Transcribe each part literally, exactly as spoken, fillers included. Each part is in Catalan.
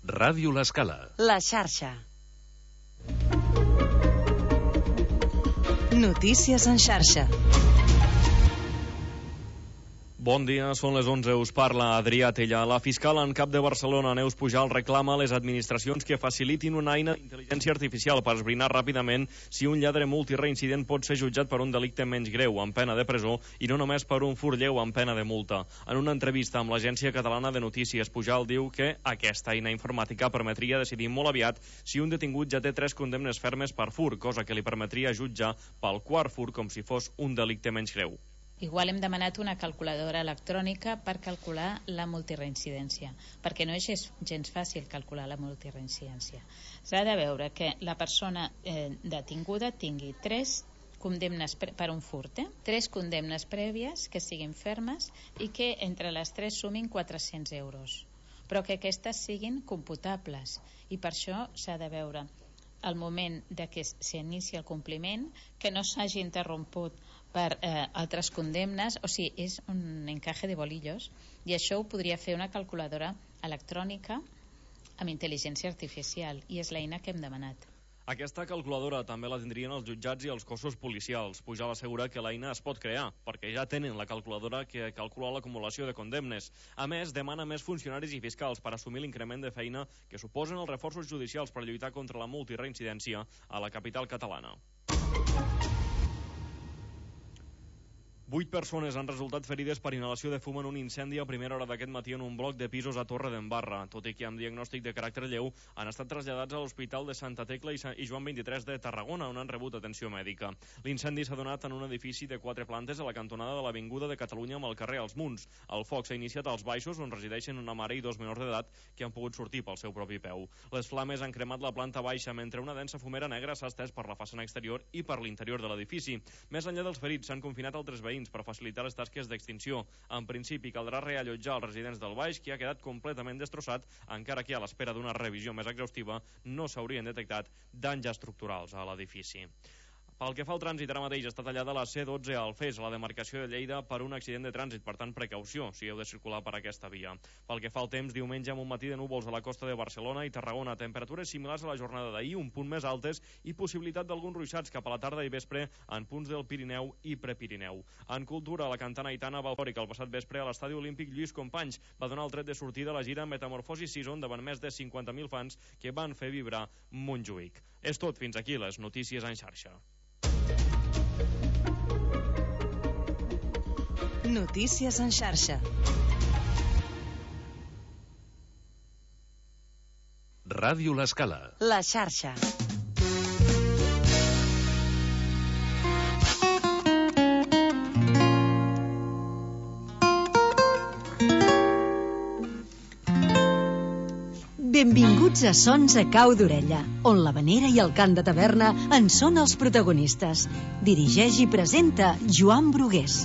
Ràdio L'Escala. La xarxa. Notícies en xarxa. Bon dia, són les onze, us parla Adrià Tella. La fiscal en cap de Barcelona, Neus Pujal, reclama a les administracions que facilitin una eina d'intel·ligència artificial per esbrinar ràpidament si un lladre multireincident pot ser jutjat per un delicte menys greu, amb pena de presó, i no només per un furt lleu amb pena de multa. En una entrevista amb l'Agència Catalana de Notícies, Pujal diu que aquesta eina informàtica permetria decidir molt aviat si un detingut ja té tres condemnes fermes per furt, cosa que li permetria jutjar pel quart furt com si fos un delicte menys greu. Igual hem demanat una calculadora electrònica per calcular la multireincidència, perquè no és gens fàcil calcular la multireincidència. S'ha de veure que la persona eh, detinguda tingui tres condemnes per un furt, eh? tres condemnes prèvies que siguin fermes i que entre les tres sumin quatre-cents euros, però que aquestes siguin computables, i per això s'ha de veure el moment de que s'inicia el compliment, que no s'hagi interromput per eh, altres condemnes, o sigui, és un encaje de bolillos, i això ho podria fer una calculadora electrònica amb intel·ligència artificial, i és l'eina que hem demanat. Aquesta calculadora també la tindrien els jutjats i els cossos policials. Pujal assegura que l'eina es pot crear, perquè ja tenen la calculadora que calcula l'acumulació de condemnes. A més, demana més funcionaris i fiscals per assumir l'increment de feina que suposen els reforços judicials per lluitar contra la multireincidència a la capital catalana. Vuit persones han resultat ferides per inhalació de fum en un incendi a primera hora d'aquest matí en un bloc de pisos a Torredembarra. Tot i que amb diagnòstic de caràcter lleu, han estat traslladats a l'Hospital de Santa Tecla i Joan vint-i-tres de Tarragona, on han rebut atenció mèdica. L'incendi s'ha donat en un edifici de quatre plantes a la cantonada de l'Avinguda de Catalunya amb el carrer Els Munts. El foc s'ha iniciat als baixos, on resideixen una mare i dos menors d'edat que han pogut sortir pel seu propi peu. Les flames han cremat la planta baixa, mentre una densa fumera negra s'ha estès per la façana exterior i per l'interior de l'edifici. Més enllà dels ferits, s'han confinat altres veïns per facilitar les tasques d'extinció. En principi, caldrà reallotjar els residents del baix, que ha quedat completament destrossat, encara que a l'espera d'una revisió més exhaustiva no s'haurien detectat danys estructurals a l'edifici. Pel que fa al trànsit, ara mateix està tallada la C dotze a Alfés, a la demarcació de Lleida, per un accident de trànsit, per tant, precaució si heu de circular per aquesta via. Pel que fa al temps, diumenge amb un matí de núvols a la costa de Barcelona i Tarragona, temperatures similars a la jornada d'ahir, un punt més altes i possibilitat d'alguns ruixats cap a la tarda i vespre en punts del Pirineu i Prepirineu. En cultura, la cantant Aitana Balbori, que el passat vespre a l'estadi olímpic Lluís Companys va donar el tret de sortida a la gira Metamorfosi Season davant més de cinquanta mil fans que van fer vibrar Montjuïc. És tot, fins aquí les notícies en xarxa. Notícies en xarxa. Ràdio L'Escala. La xarxa. Benvinguts a Sons a Cau d'Orella, on l'havanera i el cant de taverna en són els protagonistes. Dirigeix i presenta Joan Brugués.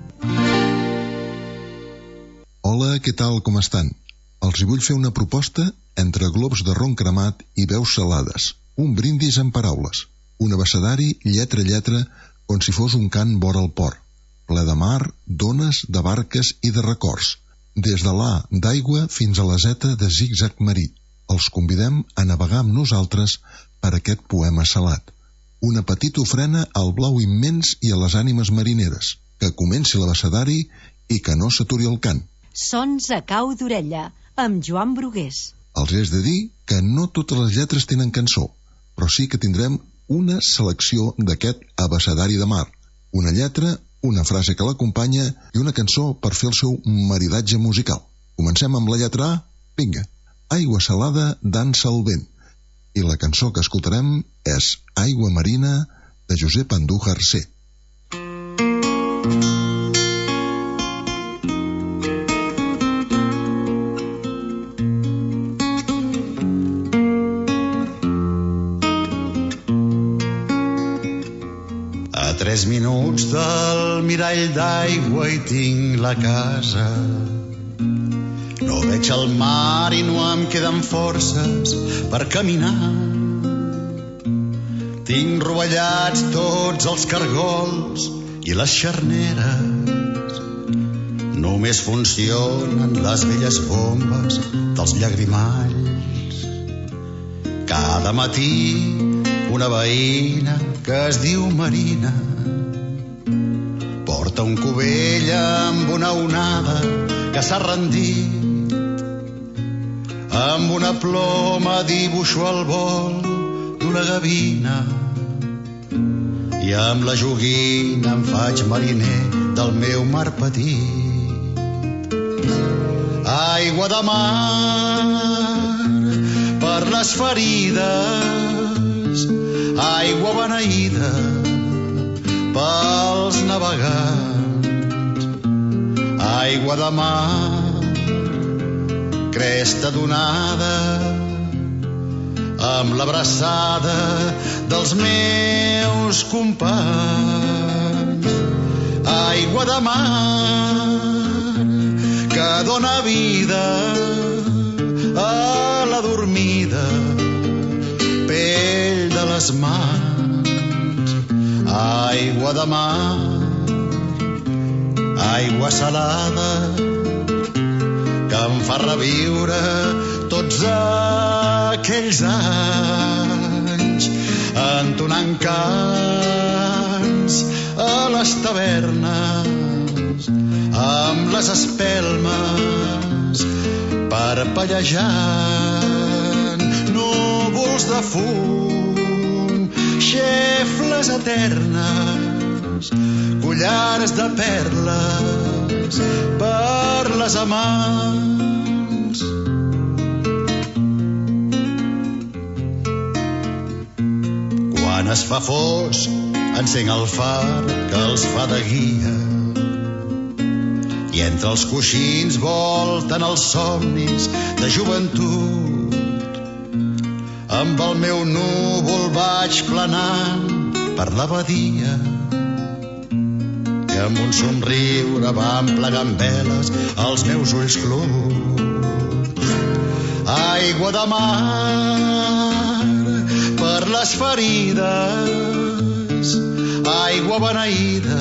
Hola, què tal, com estan? Els hi vull fer una proposta entre globs de ron cremat i veus salades. Un brindis en paraules. Un abecedari, lletra a lletra, com si fos un cant vora el port. Ple de mar, d'ones, de barques i de records. Des de l'A d'aigua fins a la Z de zig-zag marí. Els convidem a navegar amb nosaltres per aquest poema salat. Una petita ofrena al blau immens i a les ànimes marineres. Que comenci l'abecedari i que no s'aturi el cant. Sons a Cau d'Orella, amb Joan Brugués. Els és de dir que no totes les lletres tenen cançó, però sí que tindrem una selecció d'aquest abecedari de mar. Una lletra, una frase que l'acompanya i una cançó per fer el seu maridatge musical. Comencem amb la lletra A? Vinga. Aigua salada dansa el vent. I la cançó que escoltarem és Aigua marina de Josep Andújar C. A tres minuts del mirall d'aigua hi tinc la casa. No veig el mar i no em queden forces per caminar. Tinc rovellats tots els cargols i les xarneres. només funcionen les velles bombes dels llagrimalls. Cada matí una veïna que es diu Marina porta un cubell amb una onada que s'ha rendit. Amb una ploma dibuixo el vol d'una gavina i amb la joguina em faig mariner del meu mar petit. Aigua de mar per les ferides, aigua beneïda pels navegants. Aigua de mar, cresta donada amb l'abraçada dels meus companys. Aigua de mar que dóna vida a la dormida, pell de les mans. Aigua de mar, aigua salada que em fa reviure tots aquells anys, entonant cants a les tavernes amb les espelmes, parpellejant núvols de fum, xefles eternes, collars de perles per les amants. Quan es fa fosc, encenc el far que els fa de guia i entre els coixins volten els somnis de joventut. Amb el meu núvol vaig planant per la badia i amb un somriure van plegant veles als meus ulls clucs. Aigua de mar per les ferides, aigua beneïda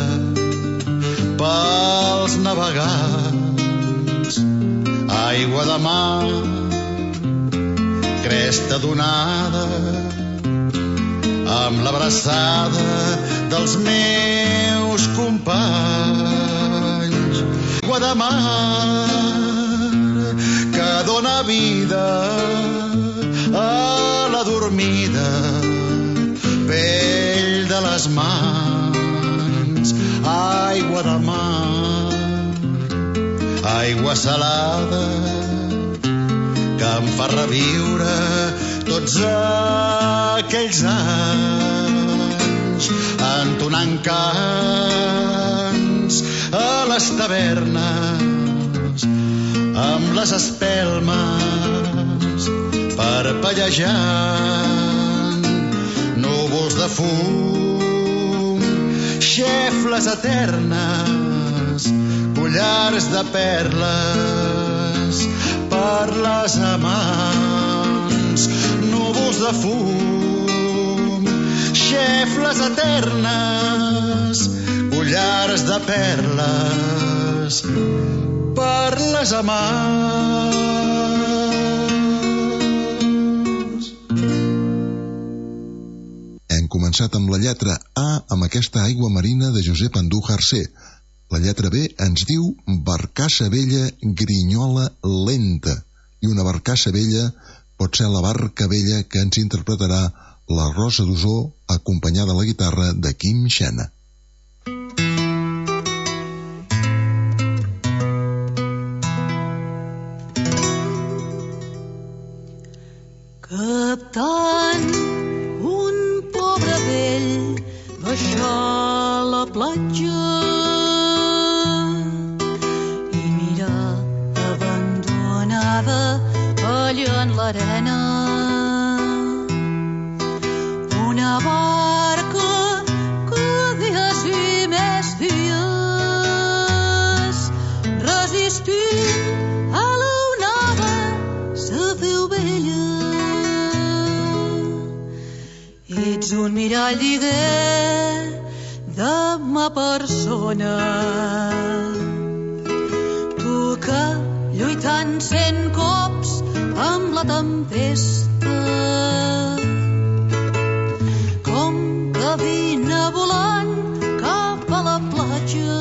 pels navegants. Aigua de mar, cresta donada amb l'abraçada dels meus companys. Aigua de mar que dóna vida a la dormida, pell de les mans. Aigua de mar, aigua salada que em fa reviure tots aquells anys, entonant cants a les tavernes amb les espelmes, parpellejant núvols de fum, xefles eternes, collars de perles per les amants. Núvols de fum, xefles eternes, collars de perles per les amants. Hem començat amb la lletra A amb aquesta aigua marina de Josep Andújar C. La lletra B ens diu barcassa vella, grinyola lenta. I una barcassa vella pot ser la barca vella que ens interpretarà la Rosa d'Osó, acompanyada a la guitarra de Quim Xena. Captant, un pobre vell baixà a la platja i mirà abandonada allà en l'arena una barca que dies i més dies resistint a la onada se feu vella. Ets un mirall, digué, de ma persona. lluitant cent cops amb la tempesta. Com gavina volant cap a la platja,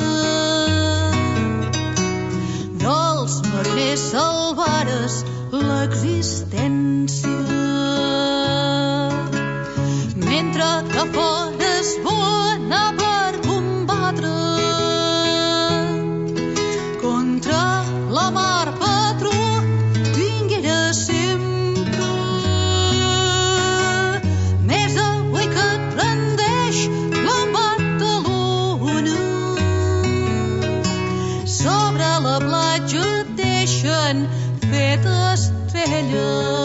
dels mariners salvares l'existència. Mentre que fora és bona per combatre contra la mar patró, vinguera sempre. Més avui que et rendeix l'embat de l'una, sobre la platja et deixen fet estrelles.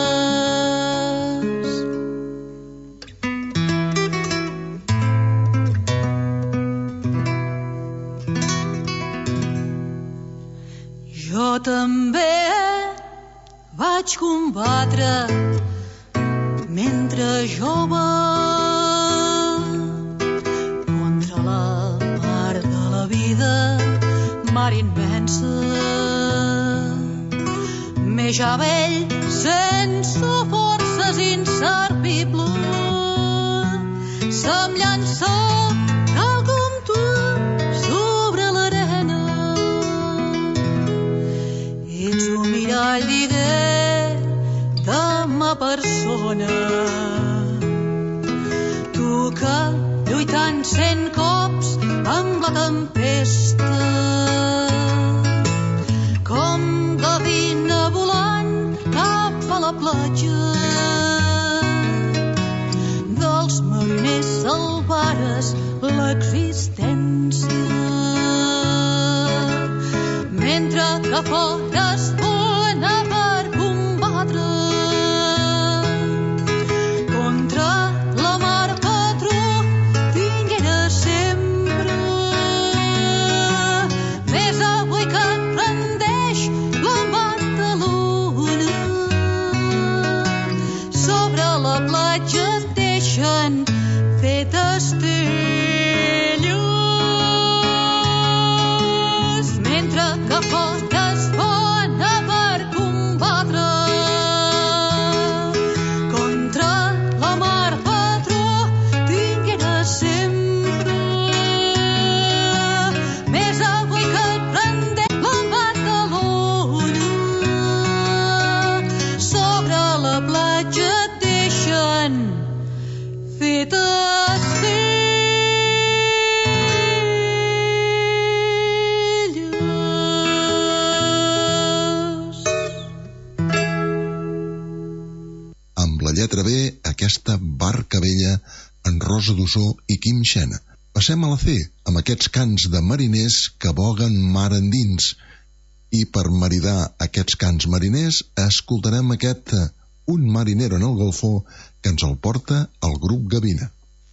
Jo també vaig combatre mentre jove contra la mar de la vida, mar immensa. M'he ja vell, sense forces inservibles, se'm llança tal com tu sobre l'arena. Ets un mirall, digué, de ma persona. Tu que, lluitant cent cops amb la tempesta, com gavina volant cap a la platja, dels mariners salvares l'existència. Mentre que fora es bona per combatre contra la mar patró, vinguera sempre. Més avui que et rendeix l'embat de l'una, sobre la platja et deixen fet estrelles. Mentre que fora és bona per combatre contra la mar patró, vinguera sempre. Més avui que et rendeix l'embat de l'una, sobre la platja et deixen fet estrelles. Amb la lletra B, aquesta barca vella en Rosa Dossó i Quim Xena. Passem a la C, amb aquests cants de mariners que boguen mar endins. I per maridar aquests cants mariners, escoltarem aquest eh, Un marinero en el Golfó, que ens el porta el grup Gavina.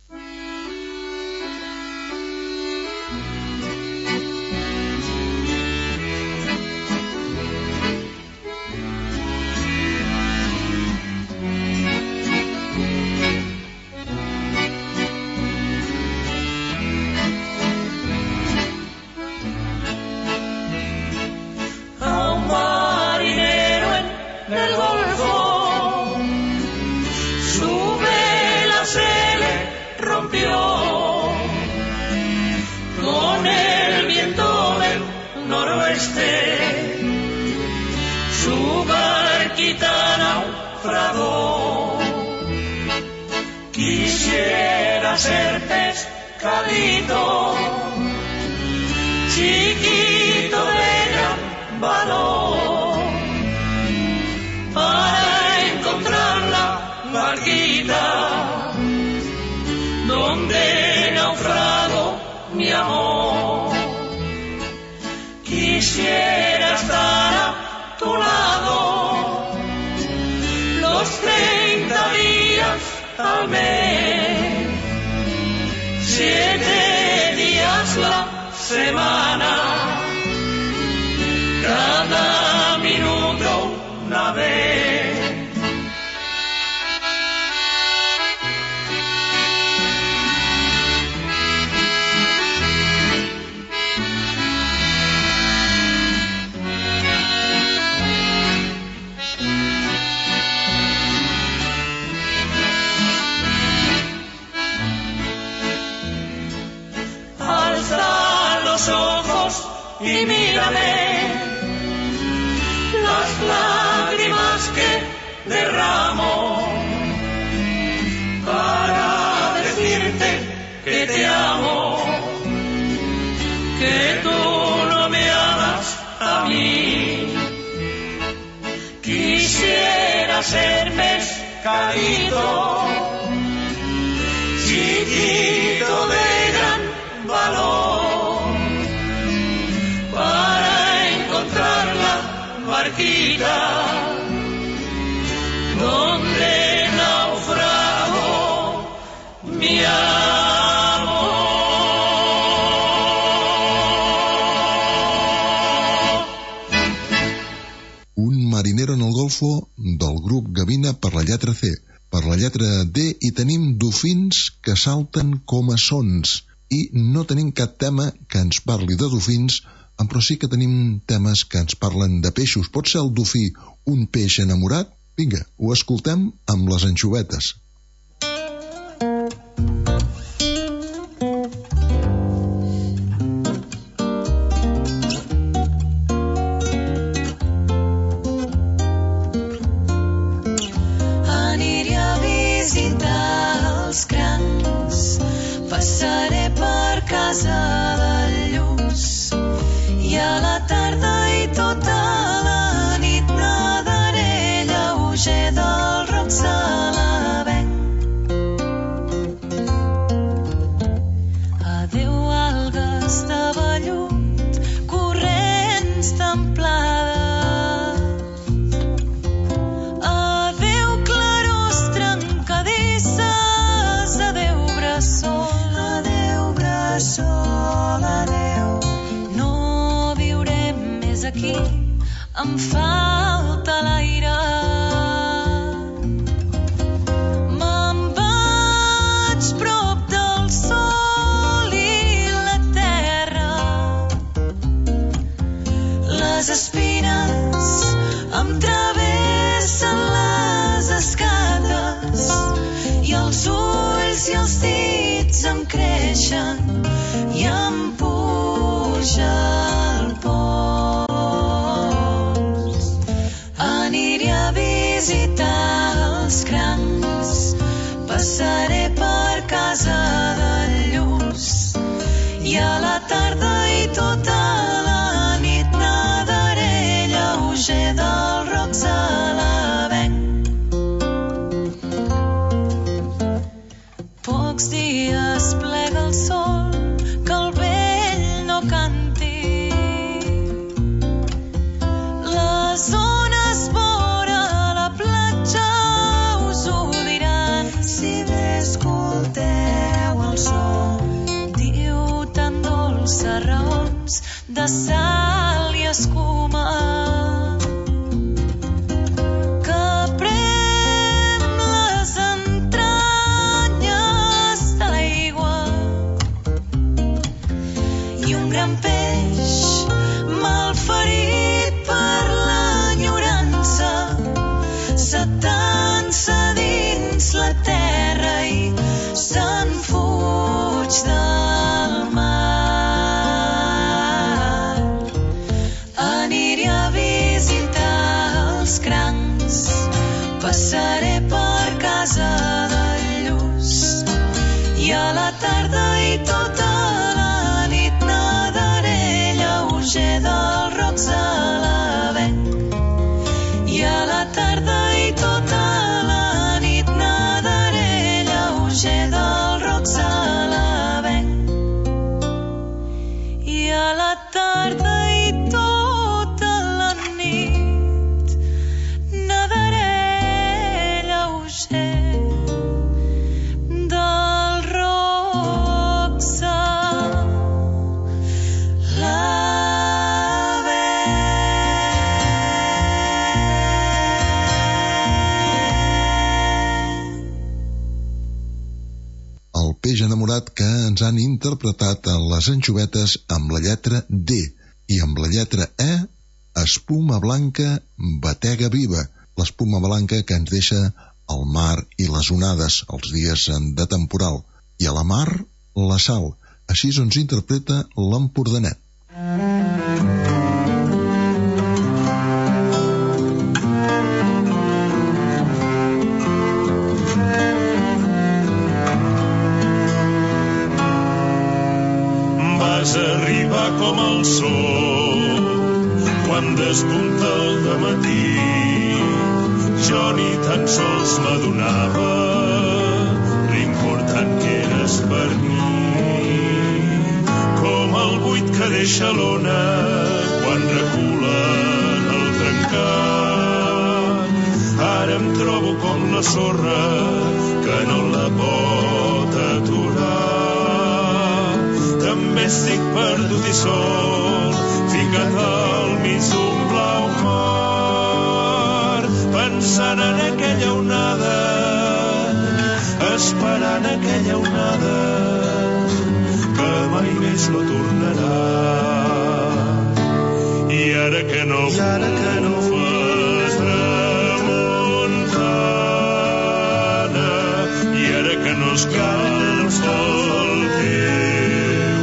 A un marinero en el Golfo su vela se le rompió con el viento del noroeste, su barquita naufragó. Quisiera ser pescadito, chiquito de gran valor, para encontrar la barquita donde naufragó mi amor. Quisiera estar a tu lado los treinta días al mes, siete días la semana, cada minuto una vez. y mírame. Las lágrimas que derramo para decirte que te amo, que tú no me amas a mí. Quisiera ser pescadito, chiquito de gran valor, para encontrar la barquita donde naufrago mi amor. Un marinero en el Golfo del grup Gavina per la lletra C. Per la lletra D hi tenim dofins que salten com a sons i no tenim cap tema que ens parli de dofins, però sí que tenim temes que ens parlen de peixos. Pot ser el dofí un peix enamorat? Vinga, ho escoltem amb les anxovetes. Aniré a visitar els crancs, passaré per casa del Lluç i a la tarda i tota la nit nadaré lleuger del roc salavenc. Adéu algues de vellut, corrents templades. Adéu clarors trencadisses, adéu bressol, adéu bressol, adéu. No viurem més aquí, em falta l'aire. Me'n vaig prop del sol i la terra. Les espines em travessen les escates i els ulls i els dits em creixen i em puja el pols. Aniré a visitar els crancs, passaré per casa del Lluç i a la tarda i tota la nit nadaré lleuger del roc salavenc. Pocs dies plega el sol, que el vell no canti. Les ones vora la platja us ho diran. Si bé escolteu el son, diu tan dolces raons de sal i escuma, que prem les entranyes de l'aigua. I un gran peix malferit per l'enyorança s'atansa dins la terra i se'n fuig del mar. Aniré a visitar els crancs, passaré per casa del Lluç i a la tarda i tota la nit nadaré lleuger del roc salavenc. I a la tarda i tota la nit nadaré lleuger del roc salavenc. I a la tarda i tota la nit nadaré lleuger del roc salavenc. El peix enamorat que ens han interpretat a les anxovetes amb la lletra D i amb la lletra E, espuma blanca, batega viva, l'espuma blanca que ens deixa el mar i les onades els dies de temporal, i a la mar la sal. Així ens interpreta l'empordanet. despunta el dematí, jo ni tan sols m'adonava l'important que eres per mi. Com el buit que deixa l'ona quan reculen el trencat. Ara em trobo com la sorra que no la pot aturar. També estic perdut i sol, ficat al mig d'un blau mar, pensant en aquella onada, esperant aquella onada que mai més no tornarà. I ara que no, I ara que no fas tramuntana, i ara que no escalfa el teu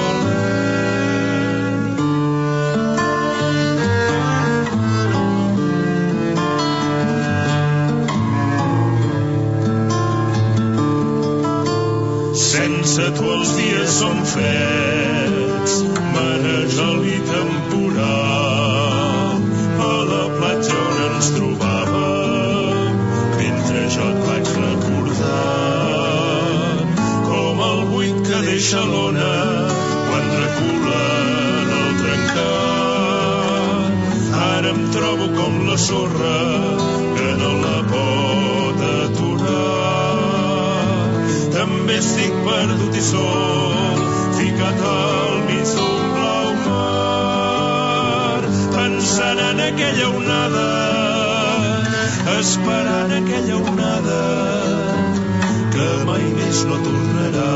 valent. Sense tu els dies són freds, manejol i temporal. A la platja on ens trobàvem, mentre jo et vaig recordar. Com el buit que deixa l'ona quan reculen el trencat. Ara em trobo com la sorra que no la pot aturar. També estic perdut i sol, ficat al mig d'un blau mar, pensant en aquella onada, esperant aquella onada que mai més no tornarà.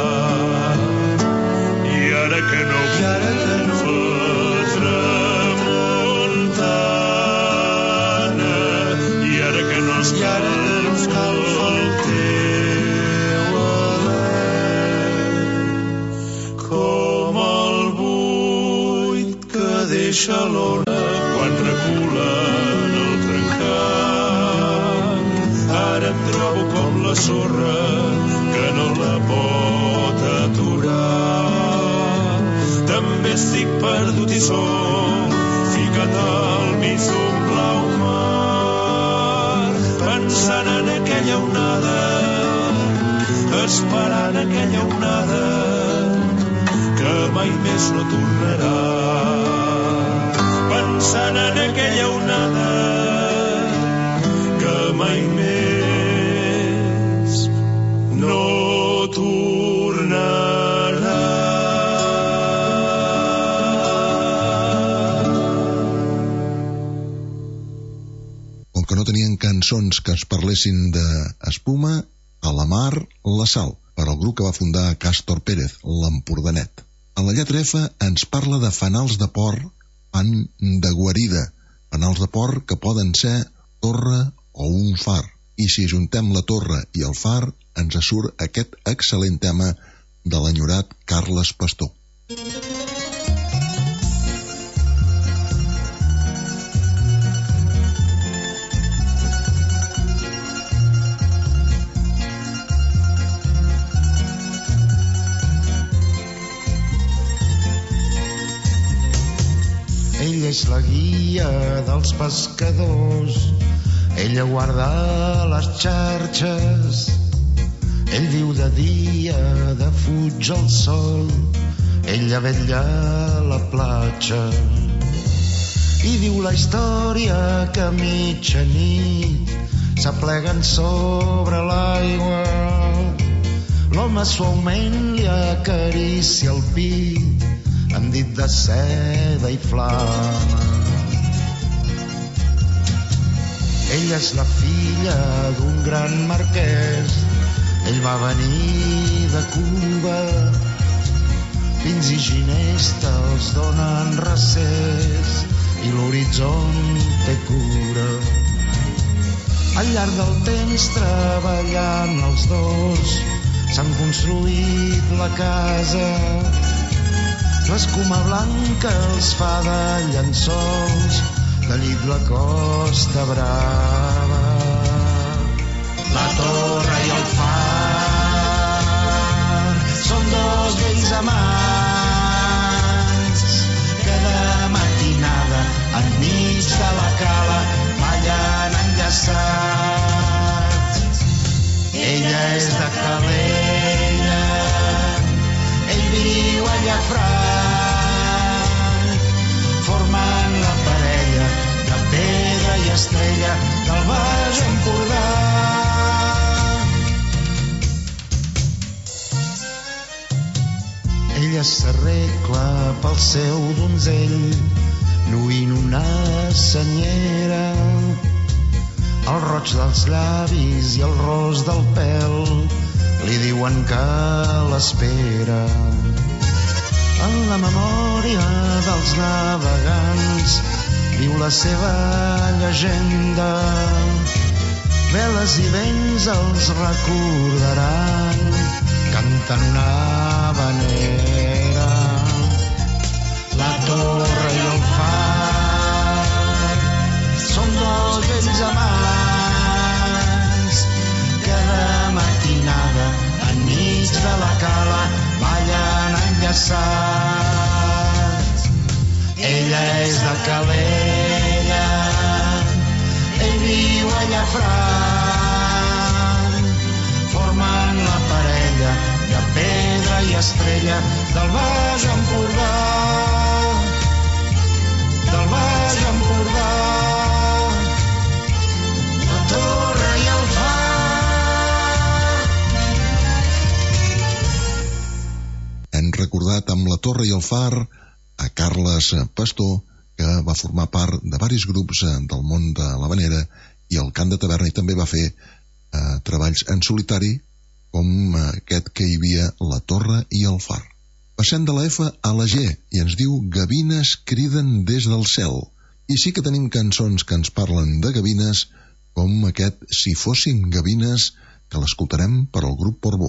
I ara que no, I ara que no fas tramuntana, i ara que no escalfa el teu alè, com el buit que deixa l'ona quan reculen el trencat. Ara em trobo com la sorra que no la pot aturar. També estic perdut i sol, ficat al mig d'un blau mar, pensant en aquella onada, esperant aquella onada que mai més no tornarà. Pensant en aquella onada que mai més no tornarà. Com que no tenien cançons que ens parlessin d'espuma, a la mar, la sal, per al grup que va fundar Càstor Pérez, l'Empordanet. A la lletra F ens parla de fanals de port, fan de guarida, fanals de port que poden ser torre o un far. I si juntem la torre i el far, ens surt aquest excel·lent tema de l'enyorat Carles Pastor. Ell és la guia dels pescadors, ella guarda les xarxes, ell viu de dia, defuig el sol, ella vetlla a la platja. I diu la història que a mitjanit s'apleguen sobre l'aigua, l'home suaument li acaricia el pit amb dit de seda i flama. Ella és la filla d'un gran marquès, ell va venir de Cuba, pins i ginesta els donen recés i l'horitzonte cura. Al llarg del temps treballant els dos s'han construït la casa. L'escuma blanca els fa de llençols, de llit la Costa Brava. La torre i el far són dos vells amants que de matinada en mi s'arregla pel seu donzell, lluint una senyera. El roig dels llavis i el ros del pèl li diuen que l'espera. En la memòria dels navegants viu la seva llegenda. Veles i vents els recordaran cantant una habanera. La torre i el far són dos vells amants que de matinada enmig de la cala ballen enllaçats. Ella és de Calella, ell viu a Llafranc, formen la parella de pedra i estrella del Baix Empordà, del Baix Empordà. La torre i el far. Hem recordat amb la torre i el far a Carles Pastor, que va formar part de varis grups del món de l'havanera i el cant de taverna, i també va fer eh, treballs en solitari com aquest que hi havia La torre i el far. Passem de la F a la G i ens diu Gavines criden des del cel. I sí que tenim cançons que ens parlen de gavines, com aquest Si fossin gavines, que l'escoltarem per al grup Portbou.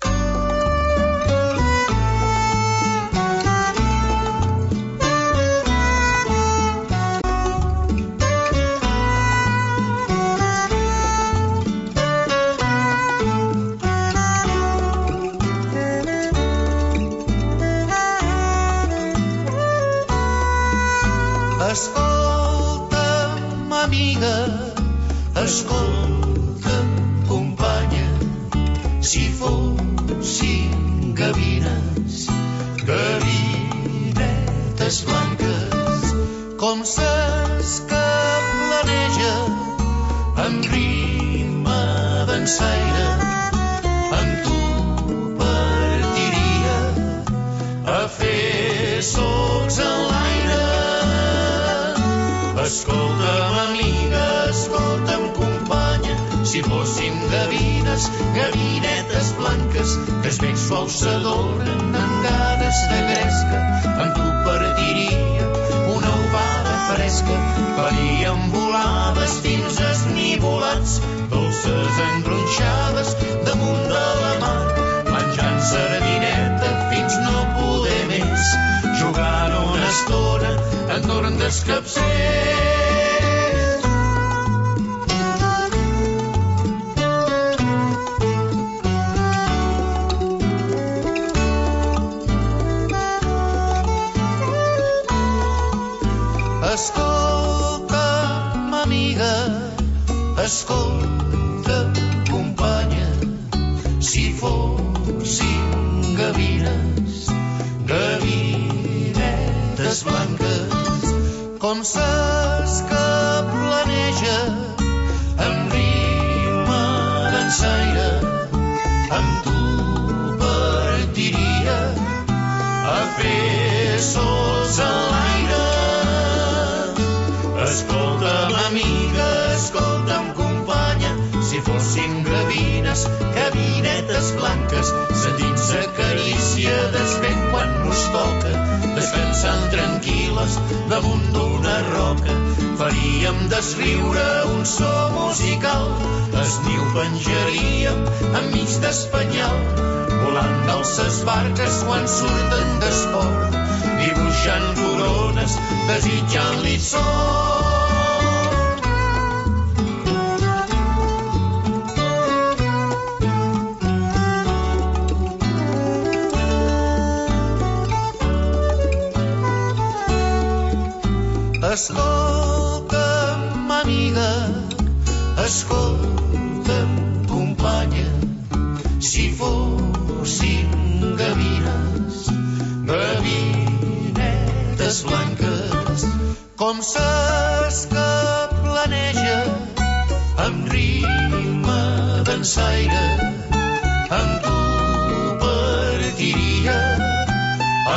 Escolta'm, amiga, escolta'm, companya, si fossin gavines, gavinetes blanques, com ses que planeja amb rima dansaire, amb tu partiria a fer socs en l'aire. Escolta'm, amiga, escolta'm, companya, si fossin gavines, gavinetes blanques, que els vents suaus s'adoren amb ganes de gresca, amb tu partiria una ovada fresca, faríem volades fins esnivolats, dolces engronxades damunt de la mar, menjant sardineta fins no poder més, jugant una estona entorn dels capcers. Escolta'm, amiga, escolta'm, companya, si fossin gavines, gavinetes blanques, com ses que planeja amb rima dansaire, amb tu partiria a fer sols a l'aire. Escolta'm, amiga, escolta'm, companya, si fossin gavines, gavinetes blanques, sentint sa carícia des vent quan nos toca, descansant tranquil·les damunt d'una roca, faríem desriure un so musical, es niu penjaríem enmig d'espanyol, volant d'alces barques quan surten d'esport, dibuixant corones, desitjant-li sort. Escolta'm, amiga, escolta'm, companya, si fossin gavines, gavinetes blanques, com ses que planeja amb rima dansaire, amb tu partiria a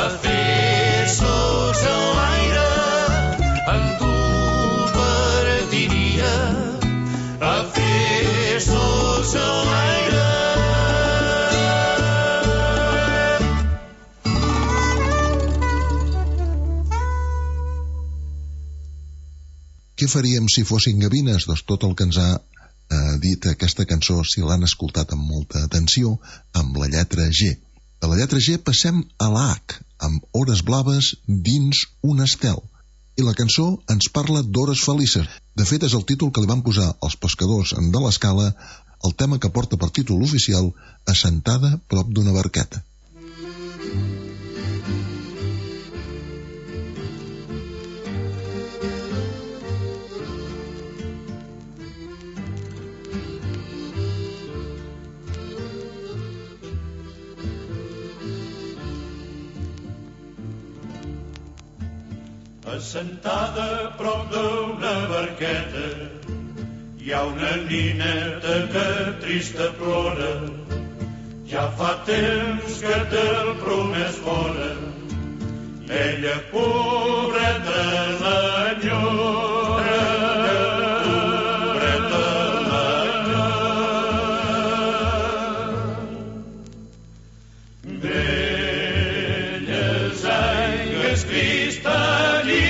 què faríem si fossin gavines? Doncs tot el que ens ha eh, dit aquesta cançó, si l'han escoltat amb molta atenció, amb la lletra G. De la lletra G passem a la H, amb hores blaves dins un estel. I la cançó ens parla d'hores felices. De fet, és el títol que li van posar els pescadors de l'Escala, el tema que porta per títol oficial Assentada prop d'una barqueta. Assentada prop d'una barqueta hi ha una nineta que trista plora. Ja fa temps que te'l promès fora, ella pobreta l'enyora, pobreta l'enyora. Velles aigües cristal·lines,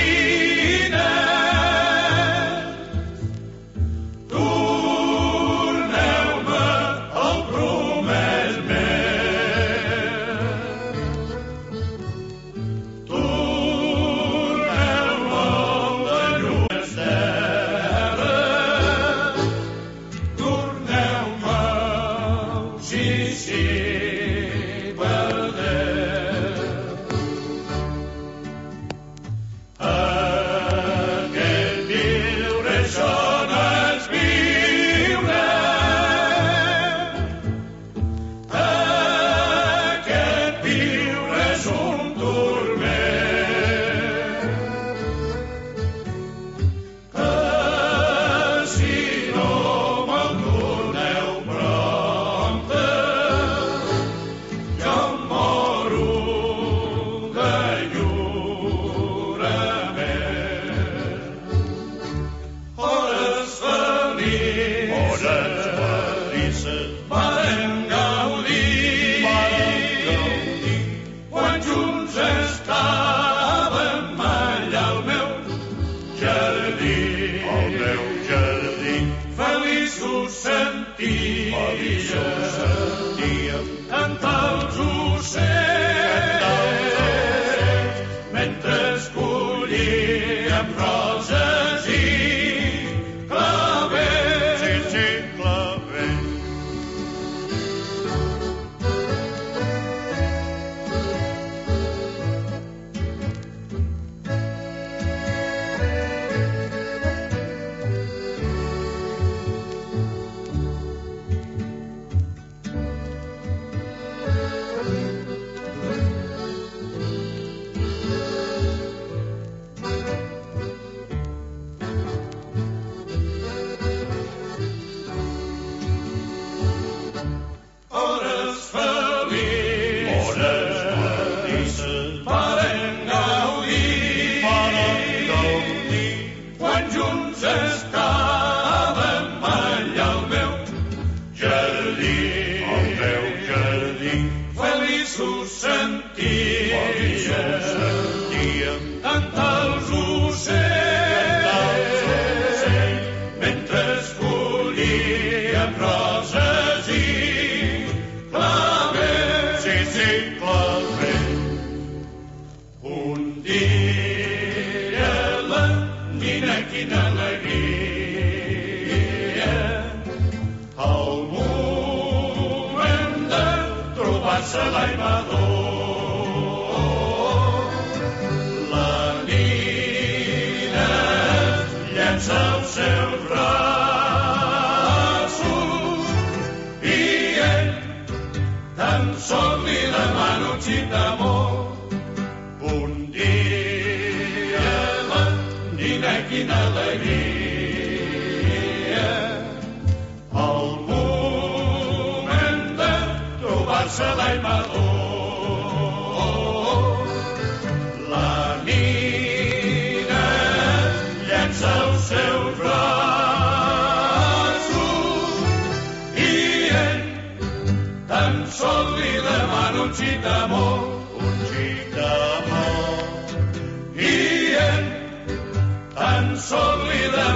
tan sol li demano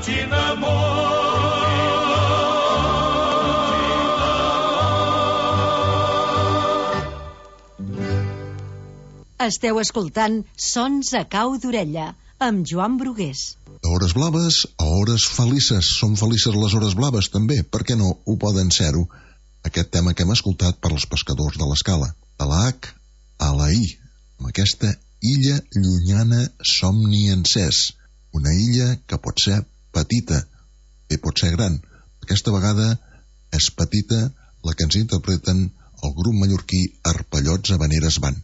un xin d'amor. Esteu escoltant Sons a cau d'orella, amb Joan Brugués. A hores blaves, a hores felices. Són felices les hores blaves, també. Per què no ho poden ser-ho? Aquest tema que hem escoltat per als pescadors de l'Escala. De la H a la I. Amb aquesta illa llunyana somni encès. Una illa que pot ser petita, bé pot ser gran. Aquesta vegada és petita la que ens interpreten el grup mallorquí Arpellots Havaneres Band.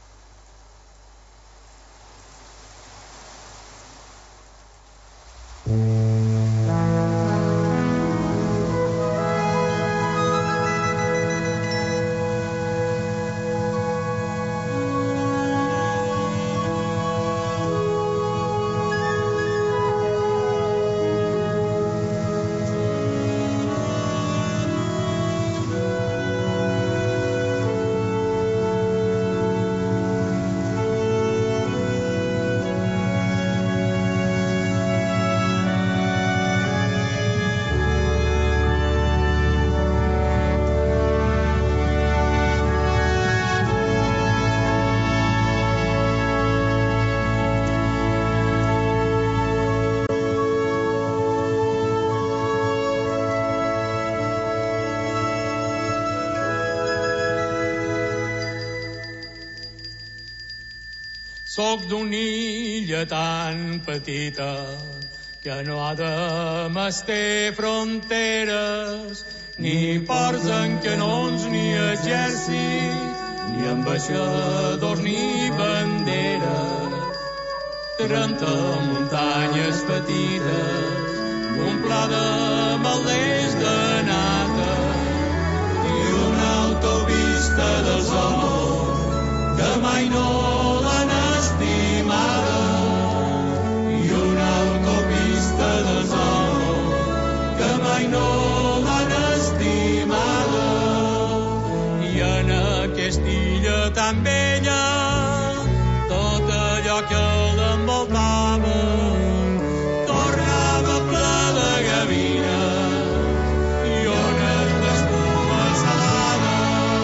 Soc d'una illa tan petita que no ha de mester fronteres, ni ports en canons, ni exèrcit, ni ambaixadors, ni banderes. Trenta muntanyes petites, un pla de malders de nata i una autopista del sol que mai no l'han estimada, i una autopista del sol que mai no l'han estimada. I en aquesta illa tan bella tot allò que l'envoltava tornava ple de gavina i ones d'espuma salada.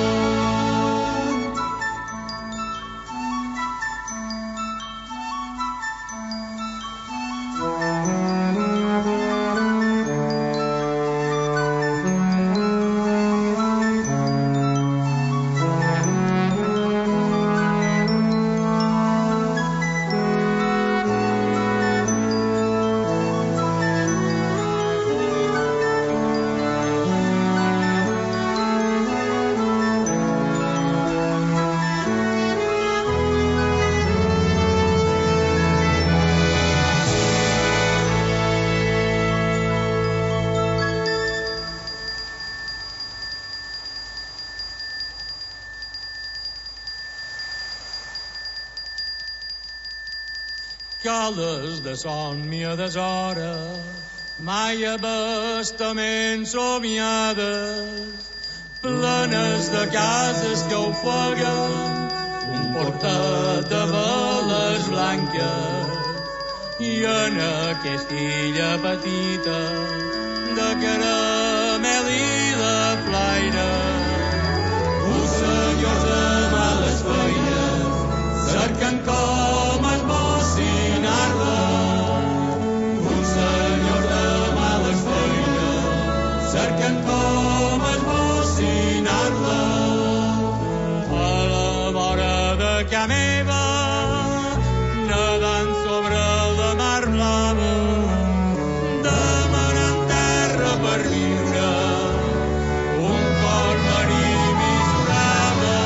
Cales de somni a deshora, mai abastaments somiades, plenes de cases que ofeguen un portat de veles blanques. I en aquesta illa petita de caramel i de flaire, uns senyors de males feines cerquen com esbocinar-la. Un senyor de males feines cerquen com esbocinar-la. A la vora de ca meva, nedant sobre la mar blava, demanant terra per viure, un cor marí misurava.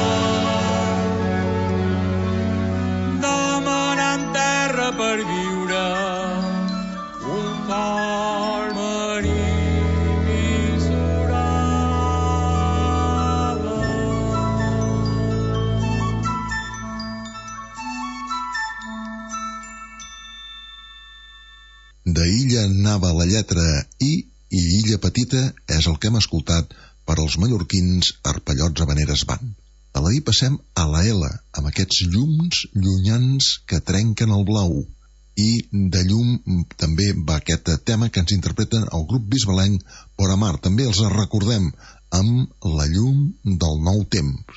Demanant terra per viure, un cor marí misurava. De illa anava la lletra I i illa petita és el que hem escoltat per als mallorquins Arpellots Havaneres Band. A la I passem a la L, amb aquests llums llunyans que trenquen el blau. i de llum també va aquest tema que ens interpreten el grup bisbalenc Boramar. També els recordem amb La llum del nou temps.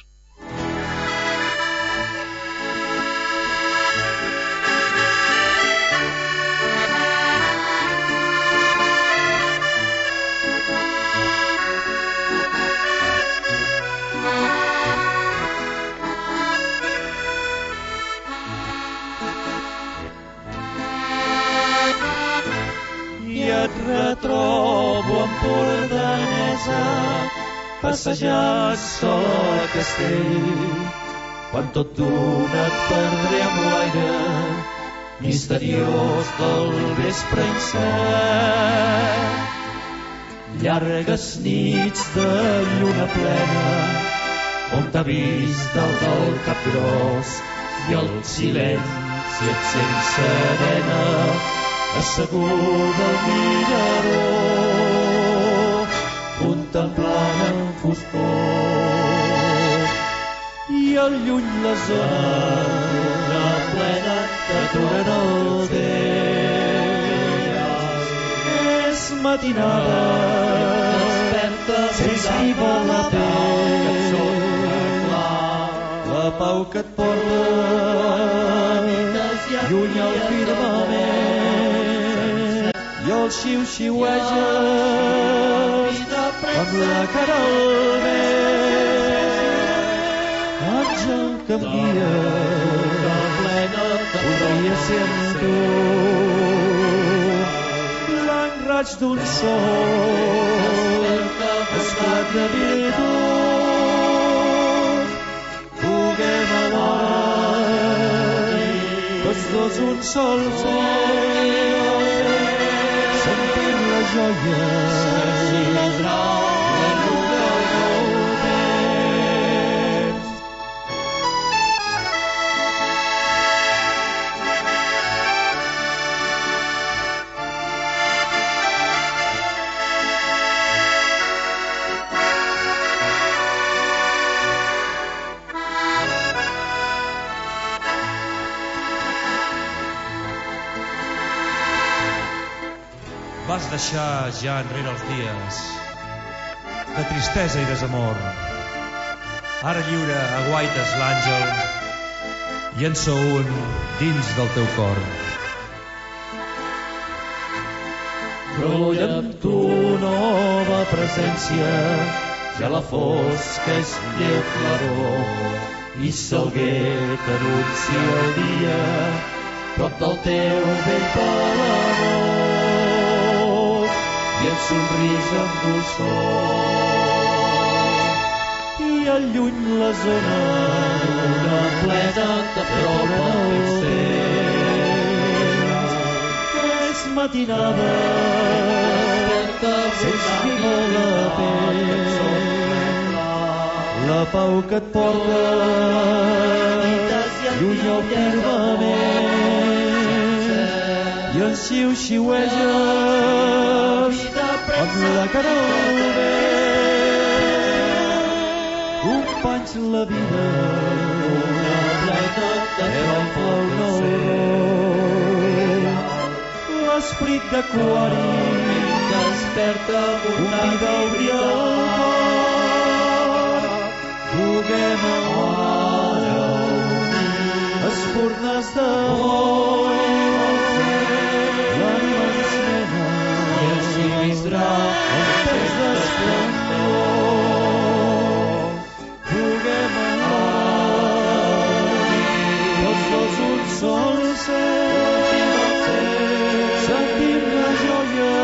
Retrobo empordanesa, passejar sol al castell, quan tot d'una et perdré amb l'aire misteriós del vespre incert. Llargues nits de lluna plena, on t'ha vist dalt del cap gros, i el silenci et sent serena, asseguda al mirador, contemplant en foscor. I al lluny la zona plena d'aturen el dia. És matinada, s'escriva la pell, la pau que et porta lluny al firmament. I el xiu-xiueja amb la cara al vent. Àngel que em guia, podria ser amb tu. Blanc raig d'un sol, esclat de virtut. Puguem alhora, tots dos un sol ser, sentir la joia, la llum del nou temps. Vas deixar ja enrere els dies de tristesa i desamor. Ara lliure aguaites l'àngel i en sou un dins del teu cor. Brolla amb tu nova presència, ja la fosca és lleu claror, i s'alguer que anuncia el dia, prop del teu vell palador. I el somrís amb dolçor. I al lluny la zona una plena t'apropa els temps. És matinada, s'escriva la pell, la pau que et porta lluny al firmament. I el xiu-xiueja amb la cara al vent. Companys, la vida era un clau nou. L'esperit d'aquari convida a obrir el cor. Puguem alhora espurnes d'amor. L'ànima ens mena i el sinistre en temps d'esplendor. Puguem alhora tots dos un sol ser, sentim la joia,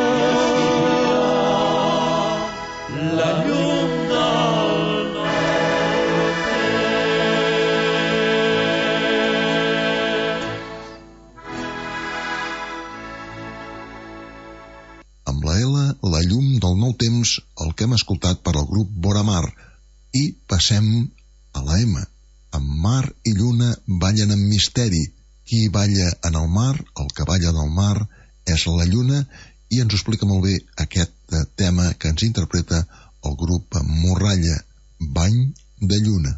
la llum del nou temps. Amb la L, la llum del nou temps, el que hem escoltat per al grup Boramar. I passem a la M. Amb mar i lluna ballen amb misteri. Qui balla en el mar, el que balla en el mar, és la lluna, i ens ho explica molt bé aquest tema que ens interpreta el grup Morralla, Bany de lluna.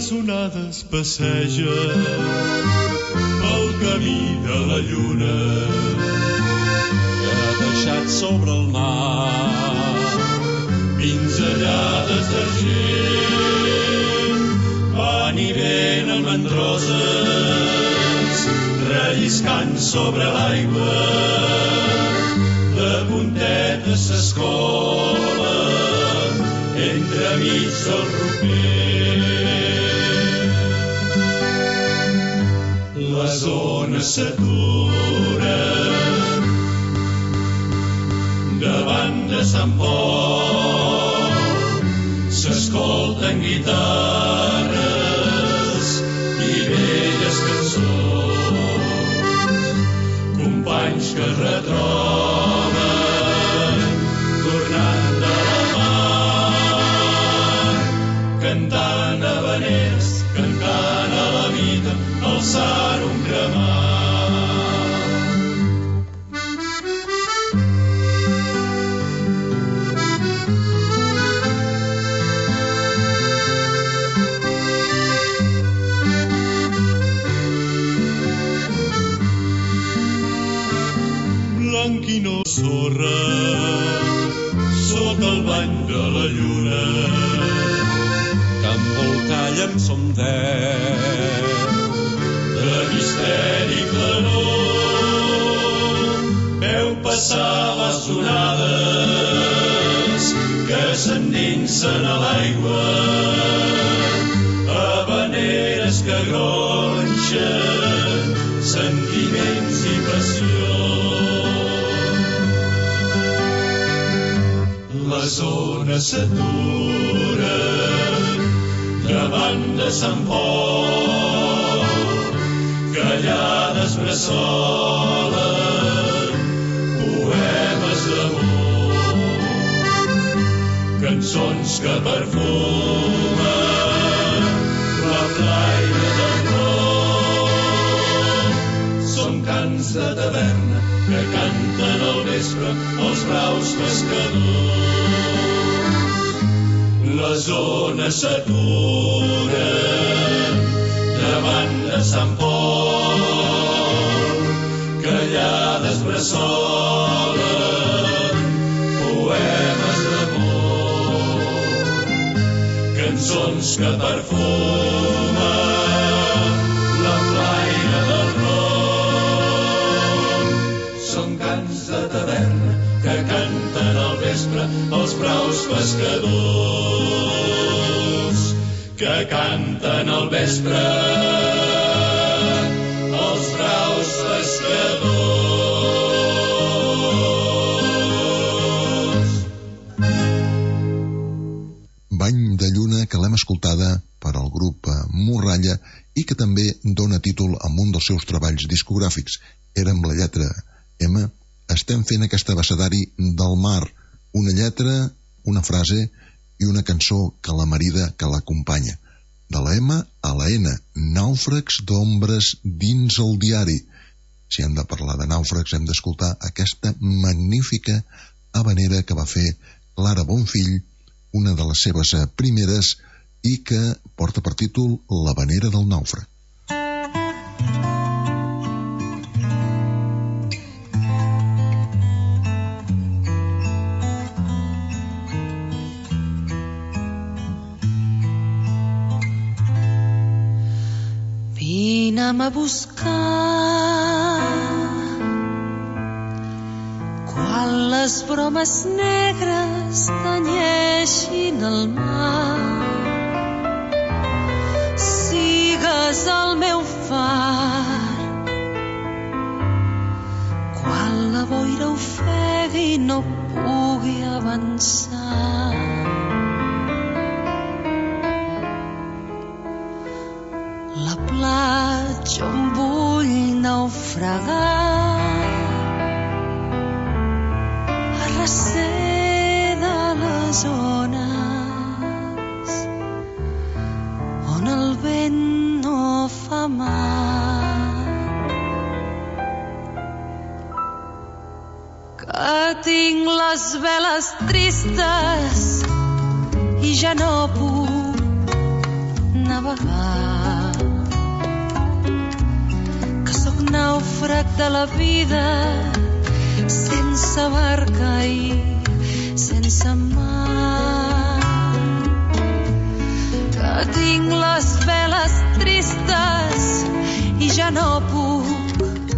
les onades passegen pel camí de la lluna que ha deixat sobre el mar pinzellades d'argent. Van i venen mandroses relliscant sobre l'aigua, de puntetes s'escolen entremig del roper. Les ones s'aturen davant de Sant Pol, s'escolten guitarres i velles cançons, companys que es retroben tornant de la mar, cantant habaneres, cantant a la vida, alçant un cremat. Blanquino sorra sota el bany de la lluna, que embolcall en som deu de misteri i claror. Veu passar les onades que s'endinsen a l'aigua, habaneres que gronxen sentiments i passió. Les ones s'aturen davant de Sant Pol, callades bressolen poemes d'amor, cançons que perfumen la flaire del ron. Són cants de taverna que canten al vespre els braus pescadors. Les ones s'aturen davant de Sant Pol, callades bressolen poemes d'amor, cançons que perfumen la flaire del ron. Són cants de taverna que canten al vespre els braus pescadors, que canten al vespre els braus pescadors. Bany de lluna, que l'hem escoltada per al grup Morralla i que també dona títol a un dels seus treballs discogràfics. Era amb la lletra M. Estem fent aquest abecedari del mar, una lletra, una frase i una cançó que la marida, que l'acompanya. De la M a la N, nàufrags d'ombres dins el diari. Si hem de parlar de nàufrags hem d'escoltar aquesta magnífica habanera que va fer Clara Bonfill, una de les seves primeres, i que porta per títol L'habanera del nàufrag. Vine'm a buscar quan les bromes negres tenyeixin el mar. Sigues el meu far quan la boira ofegui i no pugui avançar. La platja on vull naufragar, a recer de les ones, on el vent no fa mal. Que tinc les veles tristes i ja no puc navegar, que sóc nàufrag de la vida, sense barca i sense mar, que tinc les veles tristes i ja no puc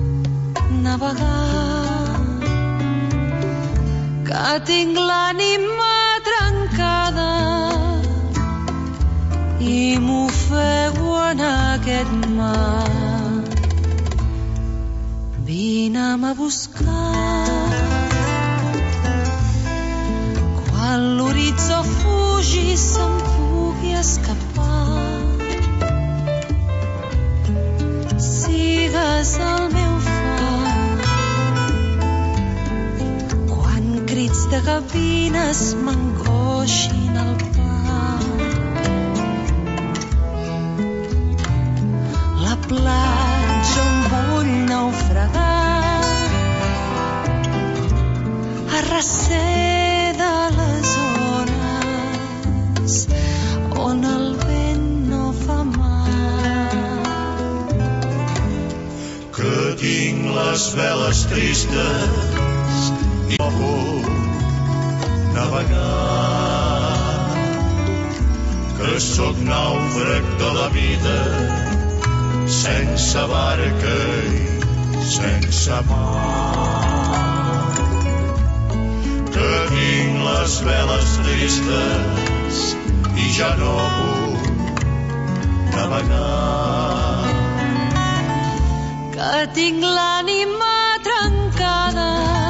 navegar, que tinc l'ànima trencada i m'ofego en aquest mar. Vine'm a buscar quan l'horitzó fugi se'm pugui escapar. Sigues el meu far quan crits de gavines m'angoixin el par. La platja on vull naufragar, a recer de les ones on el vent no fa mal. Que tinc les veles tristes i no puc navegar, que sóc nàufrag de la vida, sense barca i sense mar, que tinc les veles tristes i ja no puc navegar, que tinc l'ànima trencada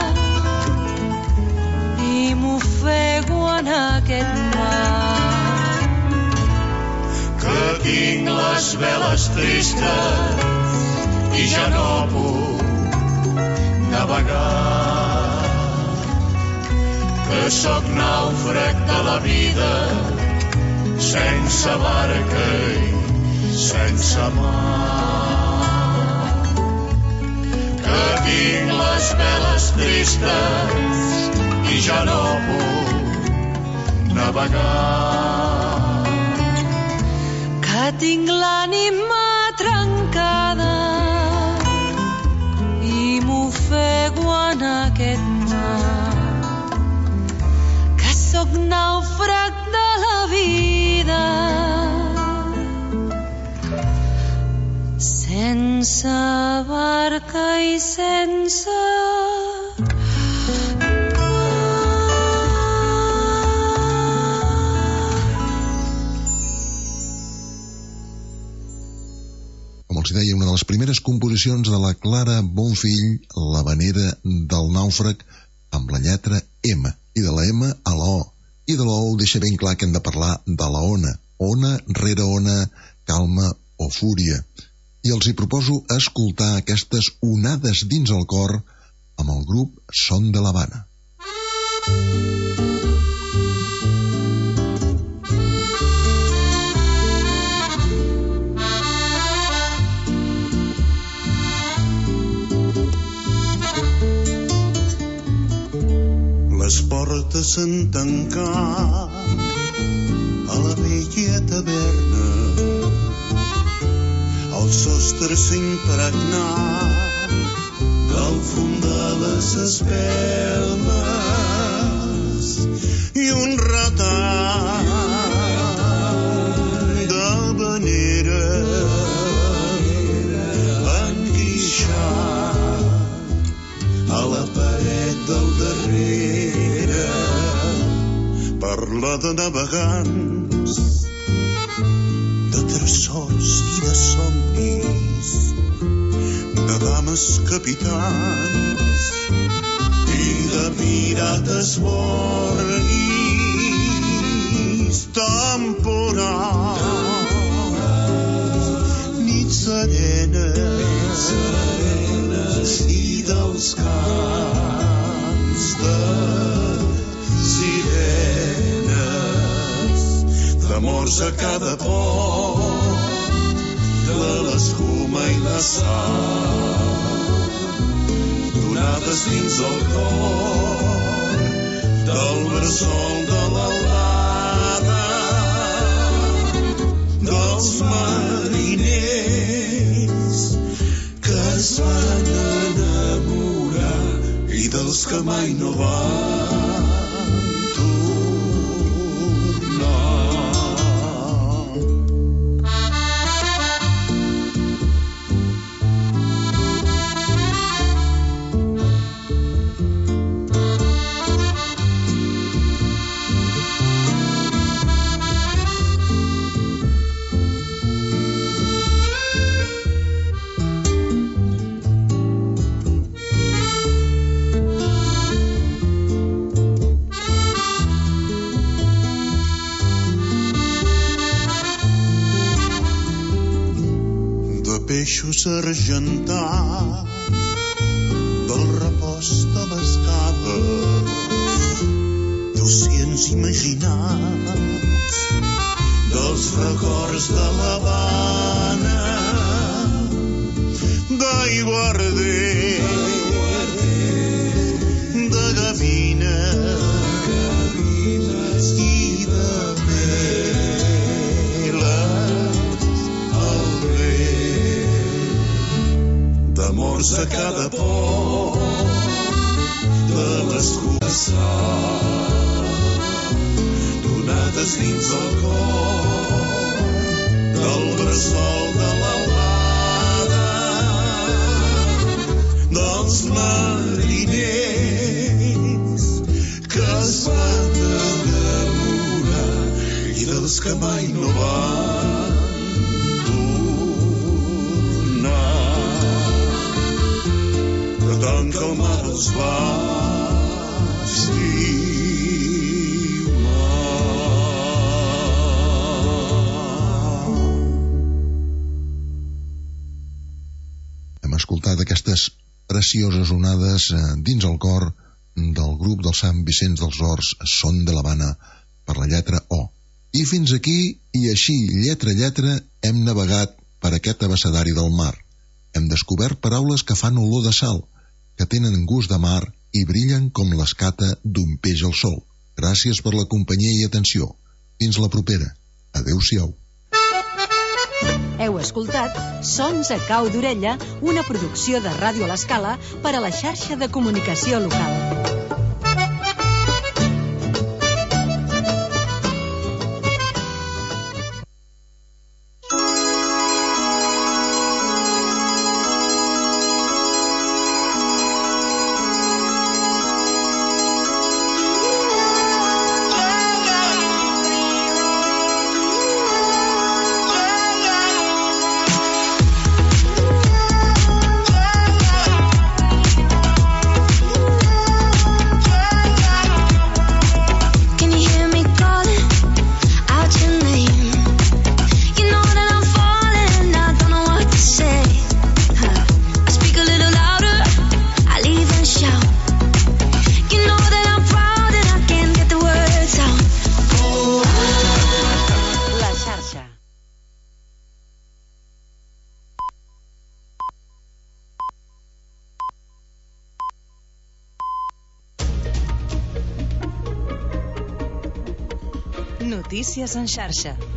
i m'ofego en aquest mar, que tinc les veles tristes i ja no puc navegar, que sóc nàufrag de la vida, sense barca i sense mar, que tinc les veles tristes i ja no puc navegar, que tinc l'ànima trencada i m'ofego en aquest mar, que sóc nàufrag de la vida, sense barca i sense els deia, una de les primeres composicions de la Clara Bonfill, l'havanera del nàufrag, amb la lletra M, i de la M a la O. I de la O ho deixa ben clar que hem de parlar de la ona, ona rere ona, calma o fúria. I els hi proposo escoltar aquestes onades dins el cor amb el grup Son de l'Havana. Les portes s'han tancat a la vella taverna, el sostre s'ha impregnat del fum de les espelmes i un retall d'havanera enguixat a la paret del darrere. Parla de navegants, de tresors i de somnis, de dames capitans i de pirates bornis, temporals, nits serenes i dels cants de sirenes, d'amors a cada port, de l'escuma i la sal, donades dins el cor del bressol de l'albada, dels mai no van tornar. Peixos argentats del repòs de les caves, dos-cents imaginats dels records de l'Havana, d'aiguardent, de gavines i de d'amors a cada port de l'escurçar, donades dins el cor del bressol de l'albada, dels mariners que es van enamorar i dels que mai no van tant que el mar els va estimar. Hem escoltat aquestes precioses onades dins el cor del grup del Sant Vicenç dels Horts, Son de l'Havana, per la lletra O. I fins aquí, i així, lletra a lletra, hem navegat per aquest abecedari del mar. Hem descobert paraules que fan olor de sal, que tenen gust de mar i brillen com l'escata d'un peix al sol. Gràcies per la companyia i atenció. Fins la propera. Adéu-siau. Heu escoltat Sons a cau d'orella, una producció de Ràdio l'Escala per a la xarxa de comunicació local. Notícies en xarxa.